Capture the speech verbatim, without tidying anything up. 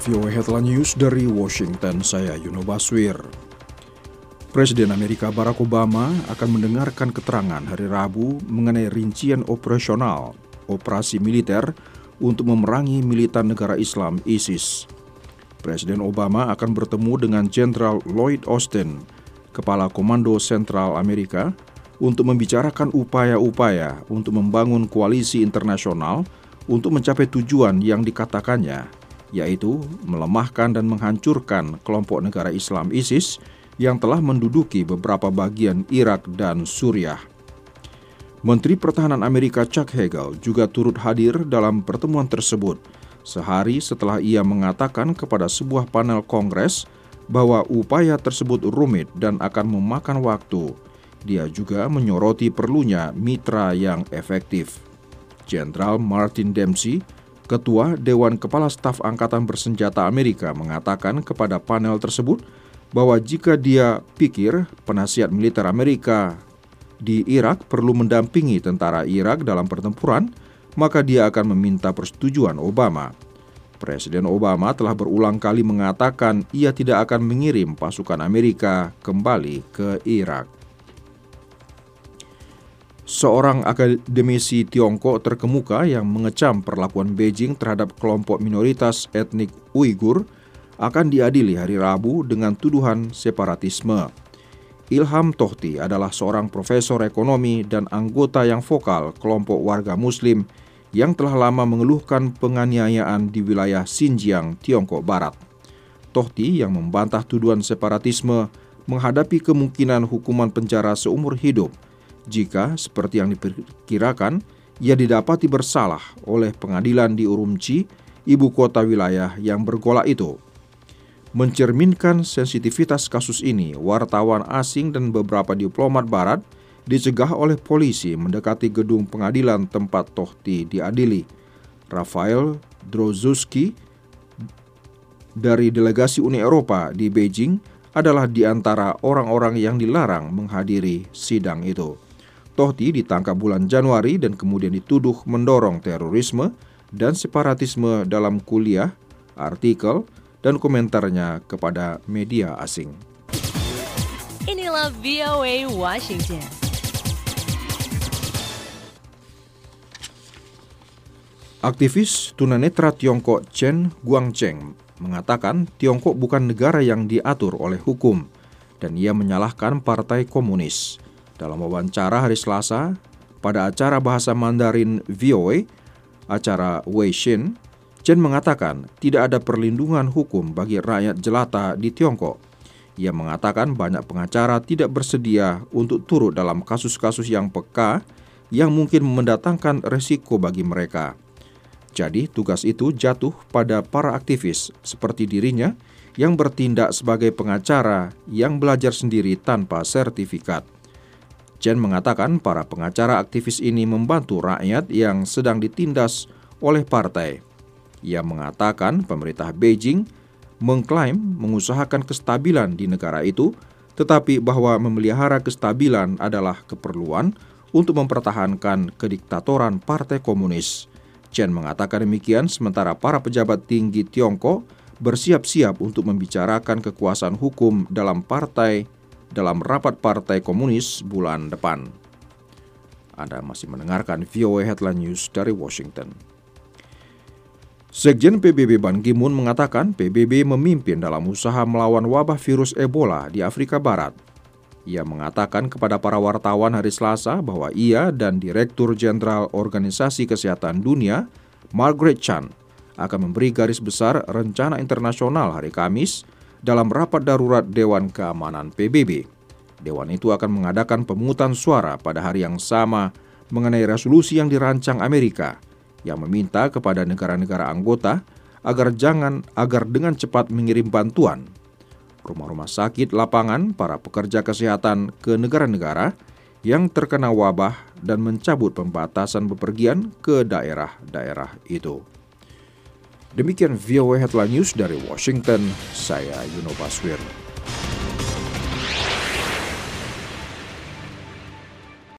V O A Headline News dari Washington, saya Yuno Baswir. Presiden Amerika Barack Obama akan mendengarkan keterangan hari Rabu mengenai rincian operasional operasi militer untuk memerangi militan negara Islam ISIS. Presiden Obama akan bertemu dengan Jenderal Lloyd Austin, Kepala Komando Sentral Amerika, untuk membicarakan upaya-upaya untuk membangun koalisi internasional untuk mencapai tujuan yang dikatakannya, yaitu melemahkan dan menghancurkan kelompok negara Islam ISIS yang telah menduduki beberapa bagian Irak dan Suriah. Menteri Pertahanan Amerika Chuck Hagel juga turut hadir dalam pertemuan tersebut, sehari setelah ia mengatakan kepada sebuah panel Kongres bahwa upaya tersebut rumit dan akan memakan waktu. Dia juga menyoroti perlunya mitra yang efektif. Jenderal Martin Dempsey, Ketua Dewan Kepala Staf Angkatan Bersenjata Amerika, mengatakan kepada panel tersebut bahwa jika dia pikir penasihat militer Amerika di Irak perlu mendampingi tentara Irak dalam pertempuran, maka dia akan meminta persetujuan Obama. Presiden Obama telah berulang kali mengatakan ia tidak akan mengirim pasukan Amerika kembali ke Irak. Seorang akademisi Tiongkok terkemuka yang mengecam perlakuan Beijing terhadap kelompok minoritas etnik Uighur akan diadili hari Rabu dengan tuduhan separatisme. Ilham Tohti adalah seorang profesor ekonomi dan anggota yang vokal kelompok warga Muslim yang telah lama mengeluhkan penganiayaan di wilayah Xinjiang, Tiongkok Barat. Tohti yang membantah tuduhan separatisme menghadapi kemungkinan hukuman penjara seumur hidup jika, seperti yang diperkirakan, ia didapati bersalah oleh pengadilan di Urumqi, ibu kota wilayah yang bergolak itu. Mencerminkan sensitivitas kasus ini, wartawan asing dan beberapa diplomat barat dicegah oleh polisi mendekati gedung pengadilan tempat Tohti diadili. Rafael Drozdowski dari delegasi Uni Eropa di Beijing adalah di antara orang-orang yang dilarang menghadiri sidang itu. Tohti ditangkap bulan Januari dan kemudian dituduh mendorong terorisme dan separatisme dalam kuliah, artikel, dan komentarnya kepada media asing. Inilah V O A Washington. Aktivis tunanetra Tiongkok Chen Guangcheng mengatakan Tiongkok bukan negara yang diatur oleh hukum dan ia menyalahkan Partai Komunis. Dalam wawancara hari Selasa pada acara bahasa Mandarin V O A, acara Weixin, Chen mengatakan tidak ada perlindungan hukum bagi rakyat jelata di Tiongkok. Ia mengatakan banyak pengacara tidak bersedia untuk turut dalam kasus-kasus yang peka yang mungkin mendatangkan resiko bagi mereka. Jadi tugas itu jatuh pada para aktivis seperti dirinya yang bertindak sebagai pengacara yang belajar sendiri tanpa sertifikat. Chen mengatakan para pengacara aktivis ini membantu rakyat yang sedang ditindas oleh partai. Ia mengatakan pemerintah Beijing mengklaim mengusahakan kestabilan di negara itu, tetapi bahwa memelihara kestabilan adalah keperluan untuk mempertahankan kediktatoran Partai Komunis. Chen mengatakan demikian sementara para pejabat tinggi Tiongkok bersiap-siap untuk membicarakan kekuasaan hukum dalam partai dalam rapat Partai Komunis bulan depan. Anda masih mendengarkan V O A Headline News dari Washington. Sekjen P B B Ban Ki-moon mengatakan P B B memimpin dalam usaha melawan wabah virus Ebola di Afrika Barat. Ia mengatakan kepada para wartawan hari Selasa bahwa ia dan Direktur Jenderal Organisasi Kesehatan Dunia, Margaret Chan, akan memberi garis besar rencana internasional hari Kamis dalam rapat darurat Dewan Keamanan P B B. Dewan itu akan mengadakan pemungutan suara pada hari yang sama mengenai resolusi yang dirancang Amerika yang meminta kepada negara-negara anggota agar jangan agar dengan cepat mengirim bantuan, rumah-rumah sakit, lapangan, para pekerja kesehatan ke negara-negara yang terkena wabah dan mencabut pembatasan bepergian ke daerah-daerah itu. Demikian V O A Headline News dari Washington, saya Yuno Baswir.